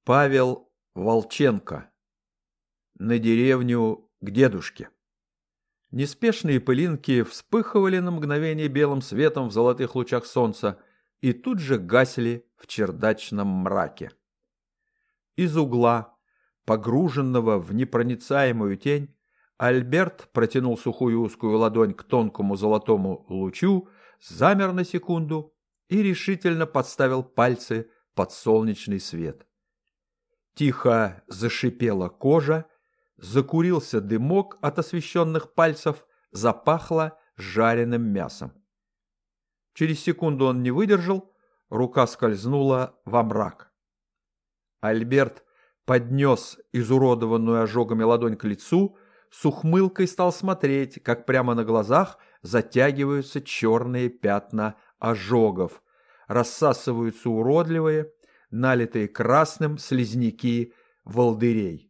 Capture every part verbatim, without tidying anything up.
Павел Волченко. На деревню к дедушке. Неспешные пылинки вспыхивали на мгновение белым светом в золотых лучах солнца и тут же гасли в чердачном мраке. Из угла, погруженного в непроницаемую тень, Альберт протянул сухую узкую ладонь к тонкому золотому лучу, замер на секунду и решительно подставил пальцы под солнечный свет. Тихо зашипела кожа, закурился дымок от освещенных пальцев, запахло жареным мясом. Через секунду он не выдержал, рука скользнула во мрак. Альберт поднес изуродованную ожогами ладонь к лицу, с ухмылкой стал смотреть, как прямо на глазах затягиваются черные пятна ожогов, рассасываются уродливые, налитые красным слизняки волдырей.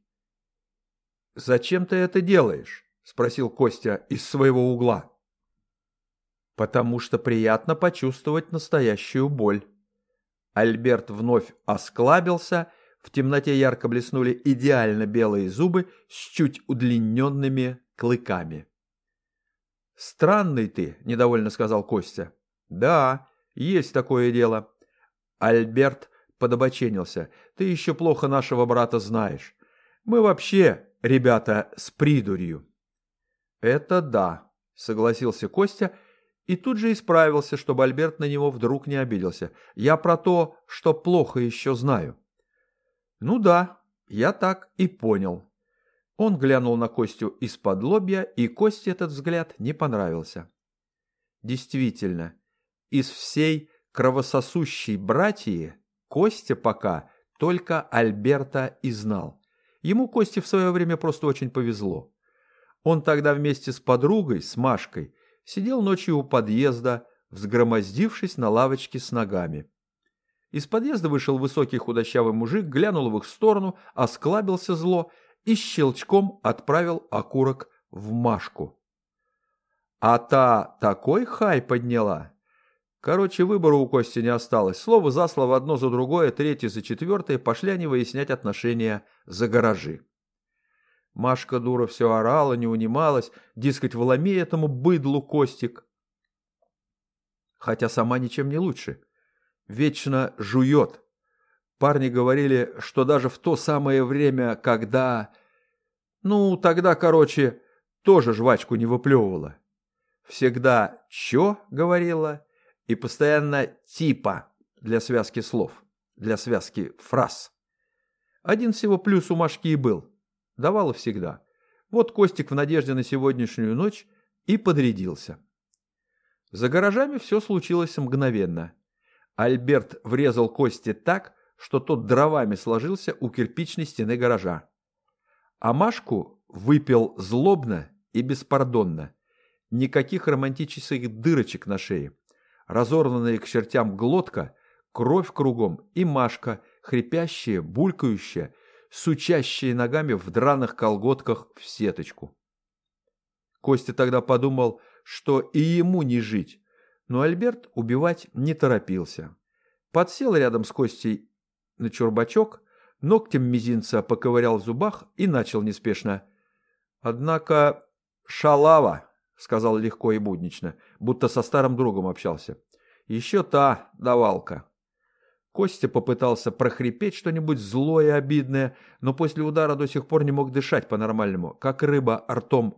«Зачем ты это делаешь?» – спросил Костя из своего угла. «Потому что приятно почувствовать настоящую боль». Альберт вновь осклабился, в темноте ярко блеснули идеально белые зубы с чуть удлиненными клыками. «Странный ты», – недовольно сказал Костя. «Да, есть такое дело». Альберт подобоченился. «Ты еще плохо нашего брата знаешь. Мы вообще ребята с придурью». «Это да», — согласился Костя и тут же исправился, чтобы Альберт на него вдруг не обиделся. «Я про то, что плохо еще знаю». «Ну да, я так и понял». Он глянул на Костю из-под лобья, и Косте этот взгляд не понравился. Действительно, из всей кровососущей братьи Костя пока только Альберта и знал. Ему Косте в свое время просто очень повезло. Он тогда вместе с подругой, с Машкой, сидел ночью у подъезда, взгромоздившись на лавочке с ногами. Из подъезда вышел высокий худощавый мужик, глянул в их сторону, осклабился зло и щелчком отправил окурок в Машку. А та такой хай подняла. Короче, выбора у Кости не осталось. Слово за слово, одно за другое, третье за четвертое пошли они выяснять отношения за гаражи. Машка дура все орала, не унималась, дескать, вломи этому быдлу, Костик. Хотя сама ничем не лучше. Вечно жует. Парни говорили, что даже в то самое время, когда... Ну, тогда, короче, тоже жвачку не выплевывала. Всегда «чё» говорила и постоянно «типа» для связки слов, для связки фраз. Один всего плюс у Машки и был. Давала всегда. Вот Костик в надежде на сегодняшнюю ночь и подрядился. За гаражами все случилось мгновенно. Альберт врезал Косте так, что тот дровами сложился у кирпичной стены гаража. А Машку выпил злобно и беспардонно. Никаких романтических дырочек на шее. Разорванная к чертям глотка, кровь кругом и Машка, хрипящая, булькающая, сучащая ногами в драных колготках в сеточку. Костя тогда подумал, что и ему не жить, но Альберт убивать не торопился. Подсел рядом с Костей на чурбачок, ногтем мизинца поковырял в зубах и начал неспешно. «Однако шалава», — сказал легко и буднично, будто со старым другом общался. «Еще та давалка». Костя попытался прохрипеть что-нибудь злое и обидное, но после удара до сих пор не мог дышать по-нормальному, как рыба ртом